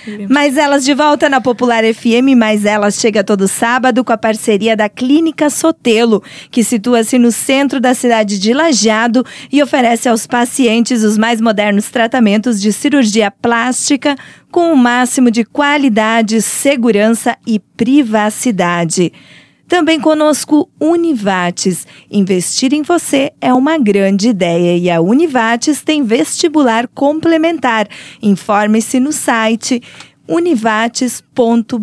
Mais Elas de volta na Popular FM. Mais Elas chega todo sábado com a parceria da Clínica Sotelo, que situa-se no centro da cidade de Lajeado e oferece aos pacientes os mais modernos tratamentos de cirurgia plástica com o máximo de qualidade, segurança e privacidade. Também conosco Univates. Investir em você é uma grande ideia e a Univates tem vestibular complementar. Informe-se no site univates.br.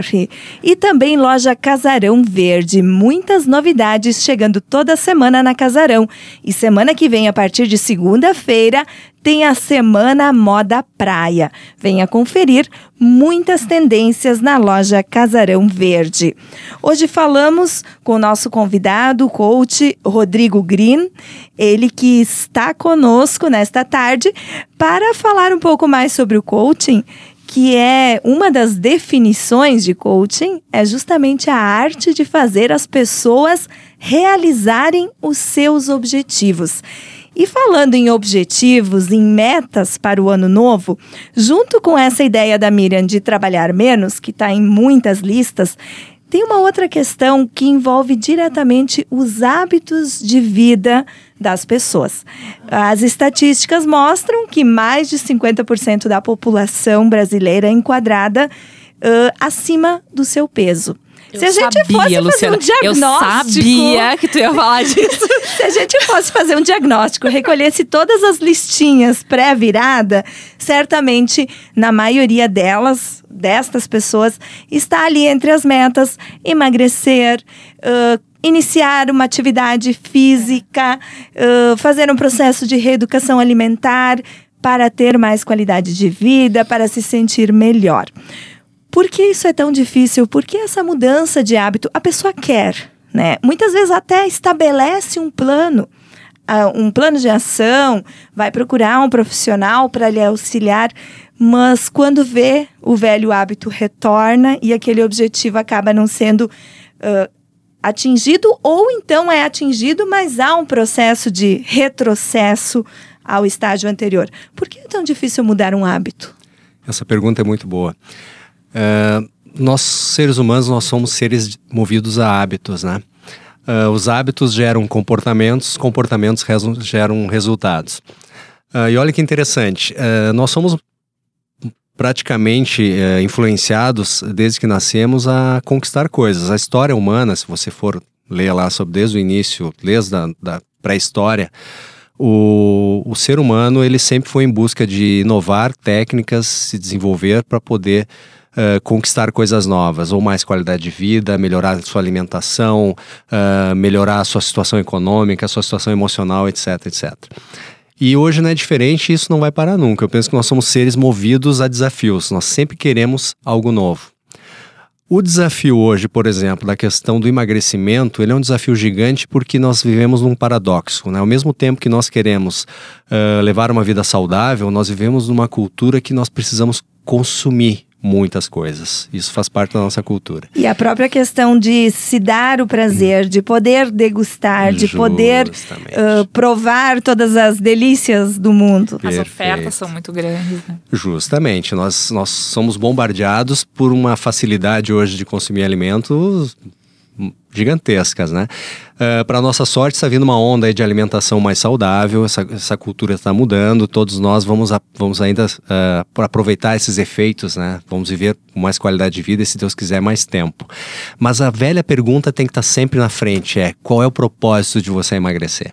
E também loja Casarão Verde. Muitas novidades chegando toda semana na Casarão. E semana que vem, a partir de segunda-feira, tem a Semana Moda Praia. Venha conferir muitas tendências na loja Casarão Verde. Hoje falamos com o nosso convidado, o coach Rodrigo Green, ele que está conosco nesta tarde para falar um pouco mais sobre o coaching, que é uma das definições de coaching, é justamente a arte de fazer as pessoas realizarem os seus objetivos. E falando em objetivos, em metas para o ano novo, junto com essa ideia da Miriam de trabalhar menos, que está em muitas listas, tem uma outra questão que envolve diretamente os hábitos de vida das pessoas. As estatísticas mostram que mais de 50% da população brasileira é enquadrada acima do seu peso. Se a gente fosse fazer Luciana, um diagnóstico... Eu sabia que tu ia falar disso. Se a gente fosse fazer um diagnóstico, recolhesse todas as listinhas pré-virada, certamente, na maioria destas pessoas, está ali entre as metas, emagrecer, iniciar uma atividade física, fazer um processo de reeducação alimentar para ter mais qualidade de vida, para se sentir melhor. Por que isso é tão difícil? Porque essa mudança de hábito, a pessoa quer, né? Muitas vezes até estabelece um plano de ação, vai procurar um profissional para lhe auxiliar, mas quando vê, o velho hábito retorna e aquele objetivo acaba não sendo atingido, ou então é atingido, mas há um processo de retrocesso ao estágio anterior. Por que é tão difícil mudar um hábito? Essa pergunta é muito boa. Nós, seres humanos, nós somos seres movidos a hábitos, né? Os hábitos geram comportamentos geram resultados. E olha que interessante, nós somos praticamente influenciados, desde que nascemos, a conquistar coisas. A história humana, se você for ler lá desde o início, desde da pré-história, o ser humano ele sempre foi em busca de inovar técnicas, se desenvolver para poder conquistar coisas novas, ou mais qualidade de vida, melhorar a sua alimentação, melhorar a sua situação econômica, a sua situação emocional, etc, etc. E hoje não é diferente, isso não vai parar nunca. Eu penso que nós somos seres movidos a desafios, nós sempre queremos algo novo. O desafio hoje, por exemplo, da questão do emagrecimento, ele é um desafio gigante porque nós vivemos num paradoxo, né? Ao mesmo tempo que nós queremos levar uma vida saudável, nós vivemos numa cultura que nós precisamos consumir muitas coisas. Isso faz parte da nossa cultura. E a própria questão de se dar o prazer, de poder degustar, de poder provar todas as delícias do mundo. As ofertas são muito grandes, né? Justamente. Nós somos bombardeados por uma facilidade hoje de consumir alimentos gigantescas, né? Para nossa sorte, está vindo uma onda aí de alimentação mais saudável, essa cultura está mudando, todos nós vamos ainda aproveitar esses efeitos, né? Vamos viver com mais qualidade de vida e, se Deus quiser, mais tempo. Mas a velha pergunta tem que estar sempre na frente, qual é o propósito de você emagrecer?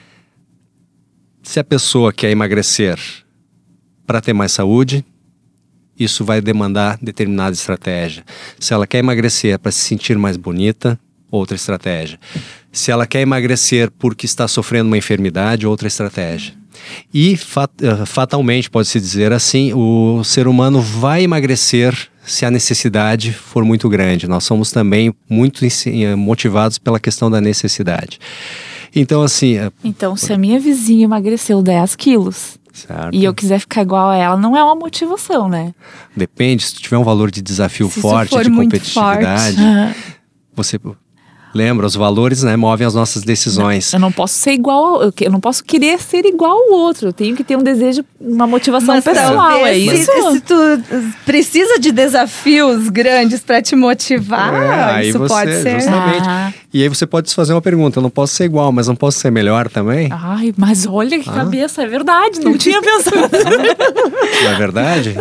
Se a pessoa quer emagrecer para ter mais saúde, isso vai demandar determinada estratégia. Se ela quer emagrecer para se sentir mais bonita, outra estratégia. Se ela quer emagrecer porque está sofrendo uma enfermidade, outra estratégia. E fatalmente, pode-se dizer assim, o ser humano vai emagrecer se a necessidade for muito grande. Nós somos também muito motivados pela questão da necessidade. Então, assim... Então, se a minha vizinha emagreceu 10 quilos... Certo. E eu quiser ficar igual a ela, não é uma motivação, né? Depende, se tu tiver um valor de desafio forte, de competitividade, você... Lembra, os valores, né, movem as nossas decisões. Eu não posso ser igual, eu não posso querer ser igual ao outro. Eu tenho que ter um desejo, uma motivação pessoal, é isso? Se tu precisa de desafios grandes para te motivar, isso pode ser. Justamente. E aí você pode se fazer uma pergunta, eu não posso ser igual, mas não posso ser melhor também? Ai, mas olha que cabeça, é verdade, não tinha pensado. Não é verdade?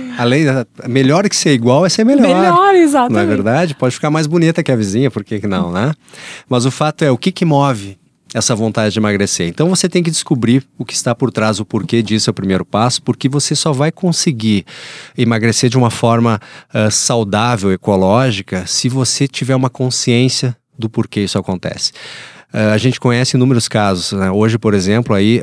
Melhor que ser igual é ser melhor. Melhor, exatamente. Não é verdade? Pode ficar mais bonita que a vizinha, por que não, né? Mas o fato é, o que move essa vontade de emagrecer? Então você tem que descobrir o que está por trás, o porquê disso é o primeiro passo, porque você só vai conseguir emagrecer de uma forma saudável, ecológica, se você tiver uma consciência do porquê isso acontece. A gente conhece inúmeros casos, né? Hoje, por exemplo, aí,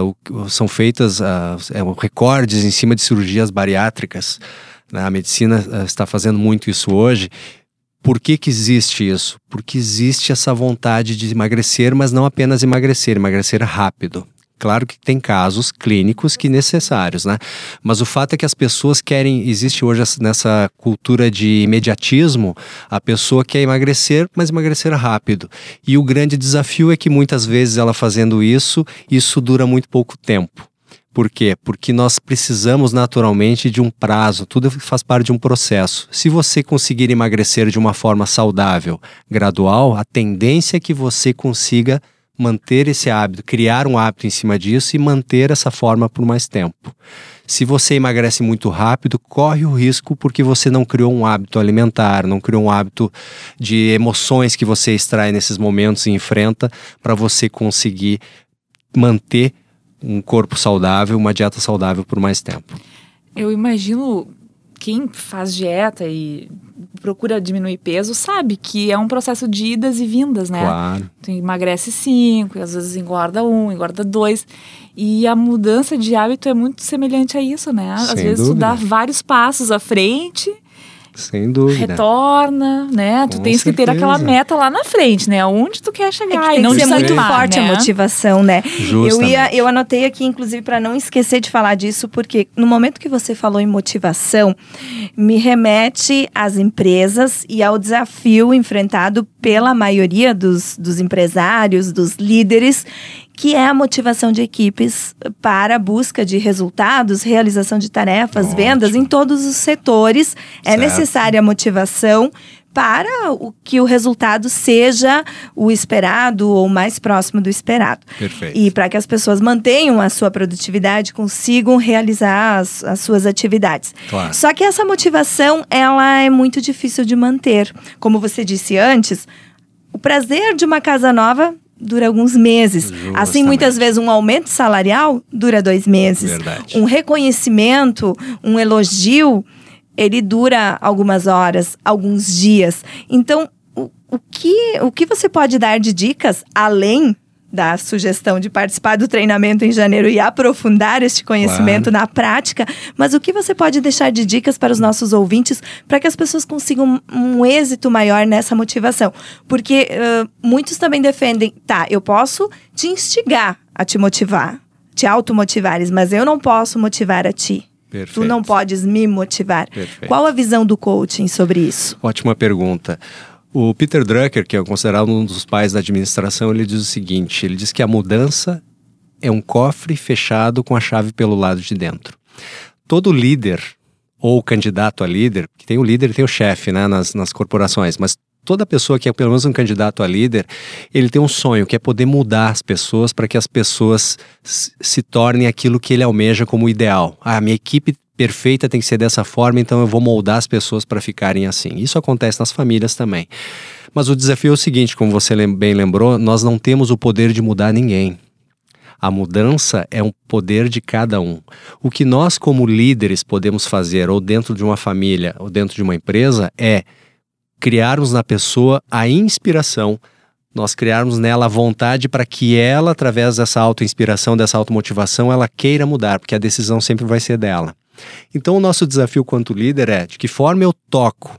são feitas recordes em cima de cirurgias bariátricas, né? A medicina está fazendo muito isso hoje. Por que existe isso? Porque existe essa vontade de emagrecer, mas não apenas emagrecer rápido. Claro que tem casos clínicos que necessários, né? Mas o fato é que as pessoas querem, existe hoje nessa cultura de imediatismo, a pessoa quer emagrecer, mas emagrecer rápido. E o grande desafio é que muitas vezes ela fazendo isso dura muito pouco tempo. Por quê? Porque nós precisamos naturalmente de um prazo, tudo faz parte de um processo. Se você conseguir emagrecer de uma forma saudável, gradual, a tendência é que você consiga manter esse hábito, criar um hábito em cima disso e manter essa forma por mais tempo. Se você emagrece muito rápido, corre o risco porque você não criou um hábito alimentar, não criou um hábito de emoções que você extrai nesses momentos e enfrenta para você conseguir manter um corpo saudável, uma dieta saudável por mais tempo. Eu imagino quem faz dieta e procura diminuir peso sabe que é um processo de idas e vindas, né? Claro. Tu emagrece 5, às vezes engorda 1, engorda 2. E a mudança de hábito é muito semelhante a isso, né? Às vezes tu dá vários passos à frente... Sem dúvida. Retorna, né? Tu tens que ter aquela meta lá na frente, né? Onde tu quer chegar e não ser muito forte, né? A motivação, né? Eu anotei aqui, inclusive, para não esquecer de falar disso, porque no momento que você falou em motivação, me remete às empresas e ao desafio enfrentado pela maioria dos empresários, dos líderes, que é a motivação de equipes para a busca de resultados, realização de tarefas, vendas em todos os setores. É necessária a motivação para que o resultado seja o esperado ou mais próximo do esperado. Perfeito. E para que as pessoas mantenham a sua produtividade, consigam realizar as suas atividades. Claro. Só que essa motivação, ela é muito difícil de manter. Como você disse antes, o prazer de uma casa nova dura alguns meses. Justamente. Assim, muitas vezes, um aumento salarial dura 2 meses. Verdade. Um reconhecimento, um elogio, ele dura algumas horas, alguns dias. Então, o que você pode dar de dicas, além da sugestão de participar do treinamento em janeiro e aprofundar este conhecimento na prática, mas o que você pode deixar de dicas para os nossos ouvintes para que as pessoas consigam um êxito maior nessa motivação? Porque muitos também defendem, eu posso te instigar a te motivar, te automotivares, mas eu não posso motivar a ti. Perfeito. Tu não podes me motivar. Perfeito. Qual a visão do coaching sobre isso? Ótima pergunta. O Peter Drucker, que é considerado um dos pais da administração, ele diz o seguinte, ele diz que a mudança é um cofre fechado com a chave pelo lado de dentro. Todo líder ou candidato a líder, que tem o líder e tem o chefe, né, nas corporações, mas toda pessoa que é pelo menos um candidato a líder, ele tem um sonho, que é poder mudar as pessoas para que as pessoas se tornem aquilo que ele almeja como ideal. A minha equipe perfeita tem que ser dessa forma, então eu vou moldar as pessoas para ficarem assim. Isso acontece nas famílias também. Mas o desafio é o seguinte, como você bem lembrou, nós não temos o poder de mudar ninguém. A mudança é um poder de cada um. O que nós, como líderes, podemos fazer, ou dentro de uma família, ou dentro de uma empresa, é criarmos na pessoa a inspiração, nós criarmos nela a vontade para que ela, através dessa autoinspiração, dessa automotivação, ela queira mudar, porque a decisão sempre vai ser dela. Então o nosso desafio quanto líder é de que forma eu toco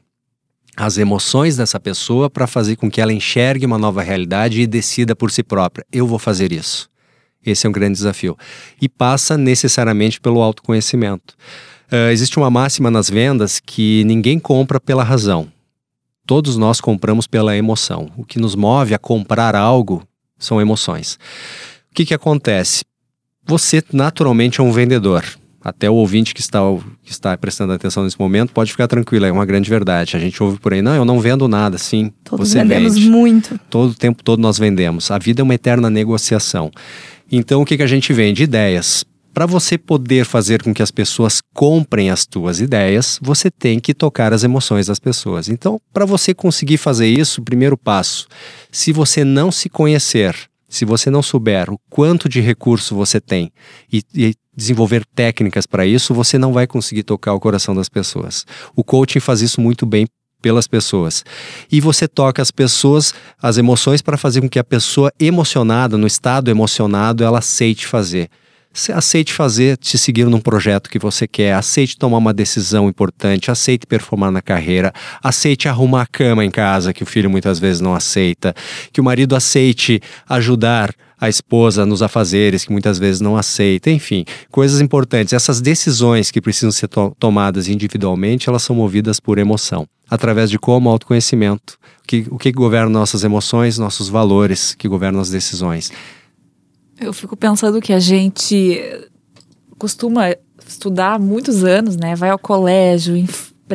as emoções dessa pessoa para fazer com que ela enxergue uma nova realidade e decida por si própria. Eu vou fazer isso. Esse é um grande desafio. E passa necessariamente pelo autoconhecimento. Existe uma máxima nas vendas que ninguém compra pela razão. Todos nós compramos pela emoção. O que nos move a comprar algo são emoções. O que acontece? Você naturalmente é um vendedor. Até o ouvinte que está prestando atenção nesse momento pode ficar tranquilo, é uma grande verdade. A gente ouve por aí, não, eu não vendo nada. Sim, todos você vendemos vende. Muito. Todo o tempo todo nós vendemos. A vida é uma eterna negociação. Então o que a gente vende? Ideias. Para você poder fazer com que as pessoas comprem as tuas ideias, você tem que tocar as emoções das pessoas. Então, para você conseguir fazer isso, o primeiro passo, se você não se conhecer, se você não souber o quanto de recurso você tem e desenvolver técnicas para isso, você não vai conseguir tocar o coração das pessoas. O coaching faz isso muito bem pelas pessoas. E você toca as pessoas, as emoções, para fazer com que a pessoa emocionada, no estado emocionado, ela aceite fazer. Aceite fazer, te seguir num projeto que você quer, aceite tomar uma decisão importante, aceite performar na carreira, aceite arrumar a cama em casa, que o filho muitas vezes não aceita, que o marido aceite ajudar a esposa nos afazeres, que muitas vezes não aceita, enfim, coisas importantes. Essas decisões que precisam ser tomadas individualmente, elas são movidas por emoção. Através de como? Autoconhecimento. O que governa nossas emoções? Nossos valores que governam as decisões. Eu fico pensando que a gente costuma estudar há muitos anos, né? Vai ao colégio, em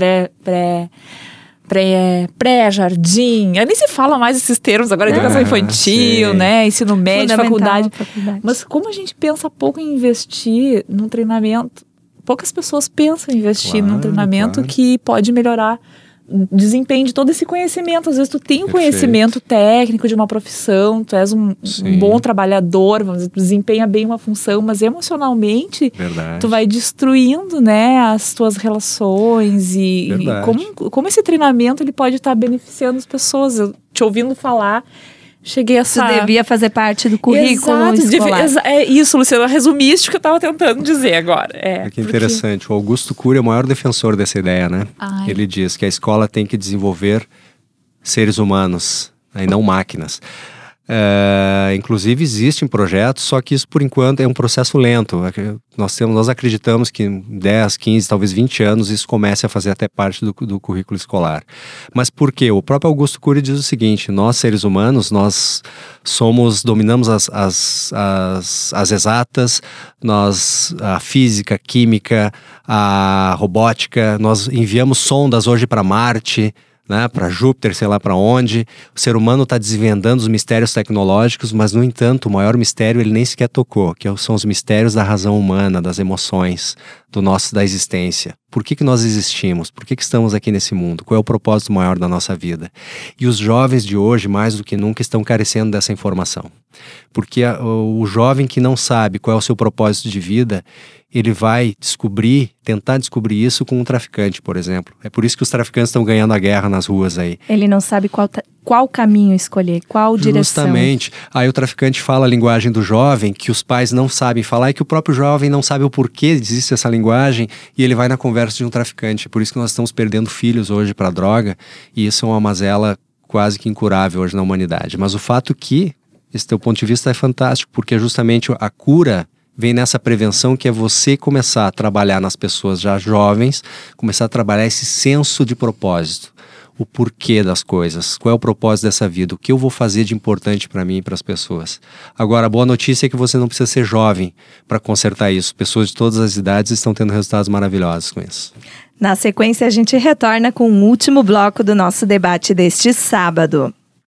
pré-jardim. Nem se fala mais esses termos agora, educação infantil, né? Ensino médio, faculdade. Mas como a gente pensa pouco em investir num treinamento, poucas pessoas pensam em investir num treinamento que pode melhorar desempenho de todo esse conhecimento. Às vezes tu tem um conhecimento técnico de uma profissão, tu és um bom trabalhador, vamos dizer, desempenha bem uma função, mas emocionalmente tu vai destruindo, né, as tuas relações e como esse treinamento ele pode estar beneficiando as pessoas. Eu te ouvindo falar, cheguei a Isso devia fazer parte do currículo escolar. É isso, Luciana, resumiste o que eu estava tentando dizer agora. Que interessante. O Augusto Cury é o maior defensor dessa ideia, né? Ele diz que a escola tem que desenvolver seres humanos, né, e não máquinas. Inclusive existem projetos, só que isso por enquanto é um processo lento. Nós acreditamos que em 10, 15, talvez 20 anos isso comece a fazer até parte do currículo escolar. Mas por quê? O próprio Augusto Cury diz o seguinte: nós seres humanos, nós dominamos as exatas, a física, a química, a robótica, nós enviamos sondas hoje para Marte, né, para Júpiter, sei lá para onde. O ser humano está desvendando os mistérios tecnológicos, mas, no entanto, o maior mistério ele nem sequer tocou, que são os mistérios da razão humana, das emoções, da existência. Por que nós existimos? Por que estamos aqui nesse mundo? Qual é o propósito maior da nossa vida? E os jovens de hoje, mais do que nunca, estão carecendo dessa informação. Porque o jovem que não sabe qual é o seu propósito de vida, ele vai tentar descobrir isso com um traficante, por exemplo. É por isso que os traficantes estão ganhando a guerra nas ruas aí. Ele não sabe qual caminho escolher, qual direção. Justamente. Aí o traficante fala a linguagem do jovem, que os pais não sabem falar, e que o próprio jovem não sabe o porquê existe essa linguagem, e ele vai na conversa de um traficante. Por isso que nós estamos perdendo filhos hoje para a droga, e isso é uma mazela quase que incurável hoje na humanidade. Mas o fato que esse teu ponto de vista é fantástico, porque justamente a cura vem nessa prevenção, que é você começar a trabalhar nas pessoas já jovens, começar a trabalhar esse senso de propósito, o porquê das coisas, qual é o propósito dessa vida, o que eu vou fazer de importante para mim e para as pessoas. Agora, a boa notícia é que você não precisa ser jovem para consertar isso. Pessoas de todas as idades estão tendo resultados maravilhosos com isso. Na sequência, a gente retorna com o último bloco do nosso debate deste sábado.